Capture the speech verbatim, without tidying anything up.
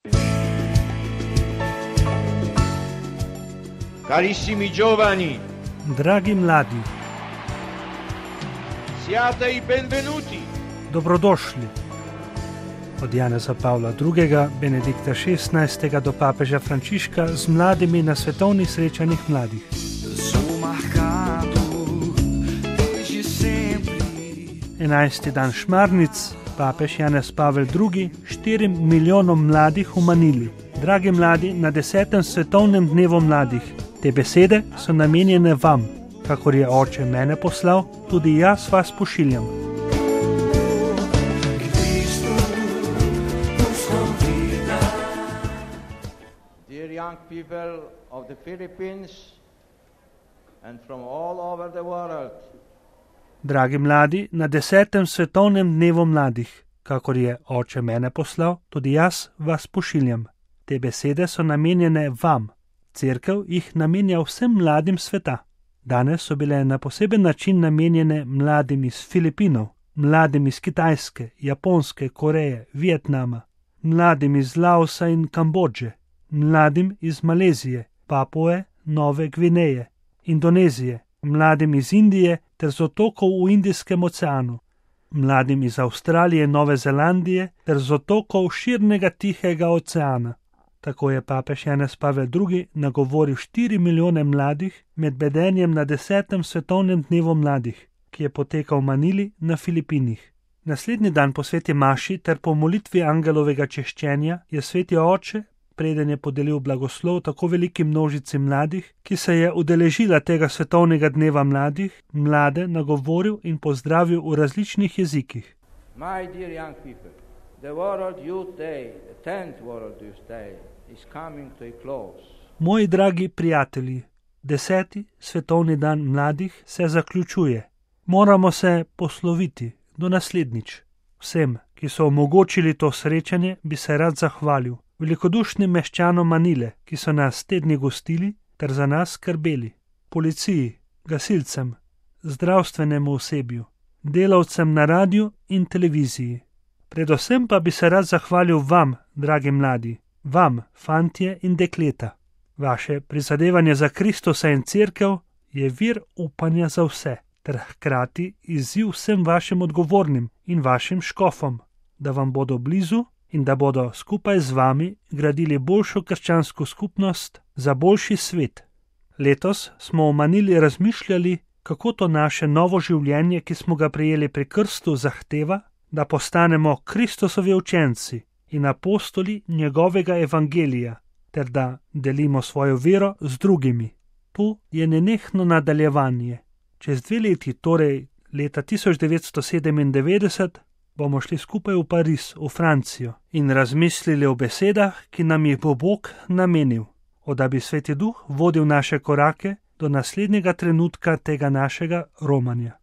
Carissimi giovani, dragi mladi, siate i benvenuti. Dobrodošli. Od Janeza Pavla drugega, Benedikta šestnajstega do papeža Frančiška z mladimi na svetovnih srečanjih mladih. enajsti dan šmarnic, papež Janez Pavel drugi, štirim milijonom mladih v Manili. Dragi mladi, na desetem svetovnem dnevu mladih, te besede so namenjene vam. Kakor je Oče mene poslal, tudi jaz vas pošiljam. Dear young people of the Philippines and from all over the world. Dragi mladi, na desetem svetovnem dnevu mladih, kakor je Oče mene poslal, tudi jaz vas pošiljam. Te besede so namenjene vam. Cerkev jih namenja vsem mladim sveta. Danes so bile na poseben način namenjene mladim iz Filipinov, mladim iz Kitajske, Japonske, Koreje, Vietnama, mladim iz Laosa in Kambodže, mladim iz Malezije, Papue, Nove Gvineje, Indonezije, mladim iz Indije ter z otokov v Indijskem oceanu, mladim iz Avstralije, Nove Zelandije ter z otokov širnega Tihega oceana. Tako je papež Janez Pavel drugi nagovoril štiri milijone mladih med bedenjem na desetem svetovnem dnevu mladih, ki je potekal v Manili na Filipinih. Naslednji dan po sveti maši ter po molitvi angelovega češčenja je sveti Oče, preden je podelil blagoslov tako veliki množici mladih, ki se je udeležila tega svetovnega dneva mladih, mlade nagovoril in pozdravil v različnih jezikih. My dear young people, the World Youth Day, the tenth World Youth Day, is coming to a close. Moji dragi prijatelji, deseti svetovni dan mladih se zaključuje. Moramo se posloviti do naslednjič. Vsem, ki so omogočili to srečanje, bi se rad zahvalil. Velikodušnim meščanom Manile, ki so nas te dni gostili ter za nas skrbeli. Policiji, gasilcem, zdravstvenemu osebju, delavcem na radiju in televiziji. Predvsem pa bi se rad zahvalil vam, dragi mladi, vam, fantje in dekleta. Vaše prizadevanje za Kristusa in cerkev je vir upanja za vse, ter hkrati izziv vsem vašim odgovornim in vašim škofom, da vam bodo blizu in da bodo skupaj z vami gradili boljšo krščansko skupnost za boljši svet. Letos smo v Manili razmišljali, kako to naše novo življenje, ki smo ga prejeli pri krstu, zahteva, da postanemo Kristusovi učenci in apostoli njegovega evangelija, ter da delimo svojo vero z drugimi. Tu je nenehno nadaljevanje. Čez dve leti, torej leta tisoč devetsto sedemindevetdeset, bomo šli skupaj v Pariz, v Francijo, in razmislili o besedah, ki nam jih bo Bog namenil, o da bi Sveti Duh vodil naše korake do naslednjega trenutka tega našega romanja.